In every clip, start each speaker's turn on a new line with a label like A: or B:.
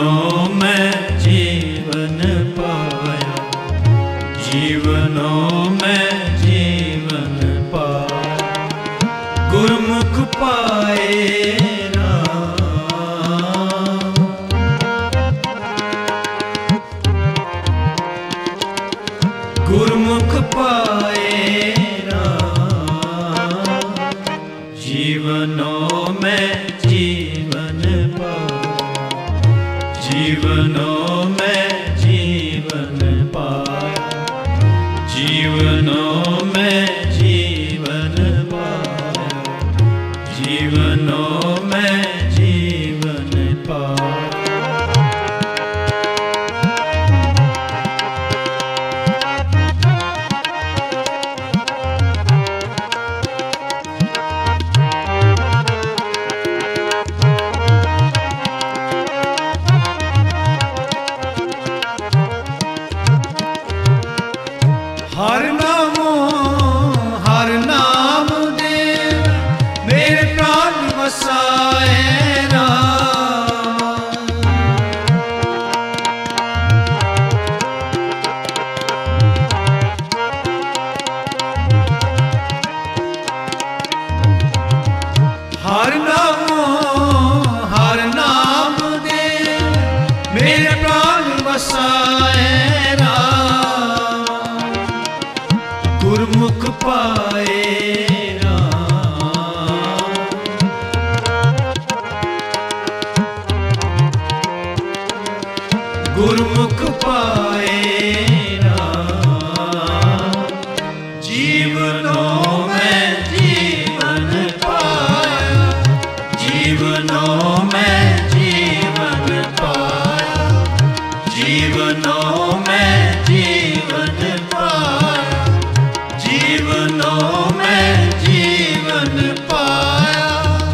A: जीवनों में जीवन पाया, जीवनों में जीवन पाया, गुरमुख पाए राम। गुरमुख पाए राम, जीवनों में जीवन पाया, जीवनों में जीवन पाया, जीवनों में जीवन पाया, जीवनों में जीवन पाया। हर नाम दे मेरे प्राण बसाए राम। हर नाम दे मेरे प्राण बसाए गुरमुख पाए राम। गुरमुख पाए राम, जीवनों में जीवन पाया, जीवनों में जीवन पाया, जीवनों में जीवन पाया, जीवनों में जीवन पाया।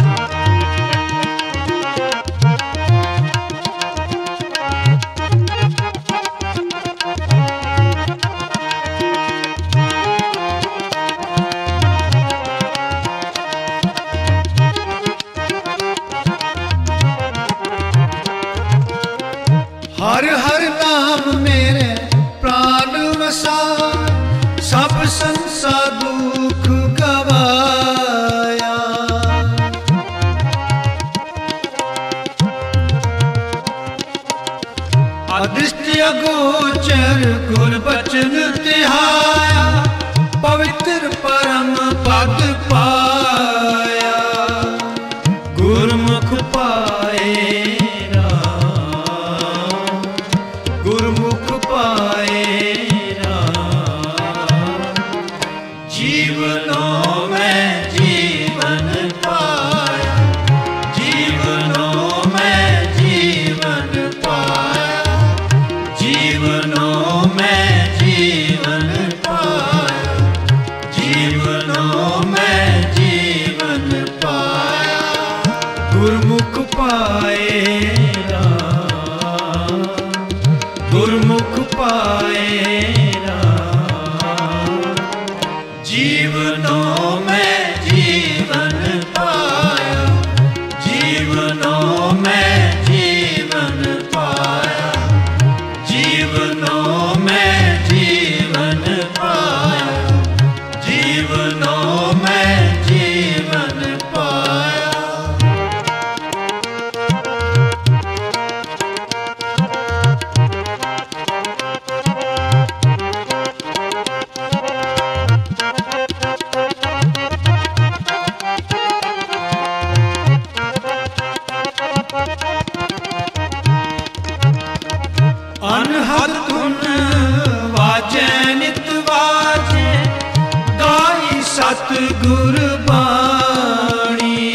A: हर हर नाम मेरे प्राण वसा, सब संसार दुख गवाया। अदृष्ट अगोचर गुर बचन तिहाया, पवित्र परम पद पाया, गुरमुख पाए राम। गुरमुख पाए जीवनों में जीवन पाया, जीवनों में जीवन पाया, जीवनों में जीवन पाया, जीवनों में जीवन पाया, गुरमुख पाए राम। गुरमुख पाए जीवनों में जीवन पाया, जीवनों में जीवन पाया, जीवनों में जीवन पाया, जीवनों में जीवन पाया। अनहद धुन वाजे नित वाजे, गाई सतगुर बाणी।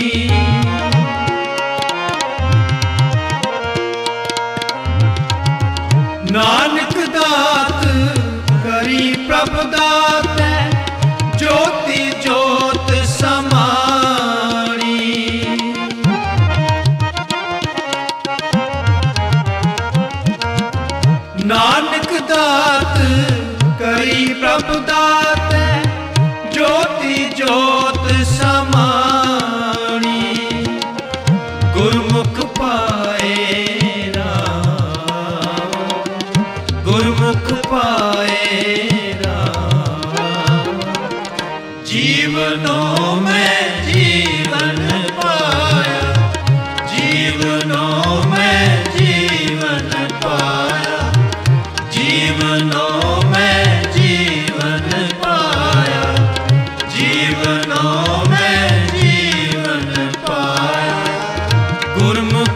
A: नानक दात करी प्रभ दात, ज्योति ज्योत समाणी। नानक दात करी प्रभु दात, ज्योति ज्योत समाणी। गुरमुख पाए राम।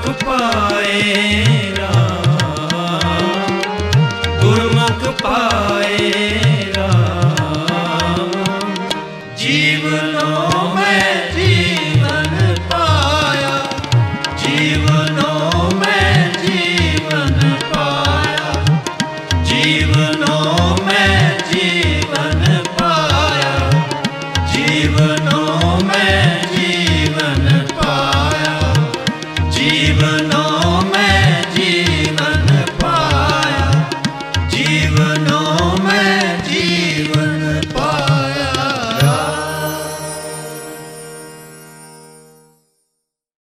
A: सुख पाए राम, गुरमुख पाए राम, जीवनों में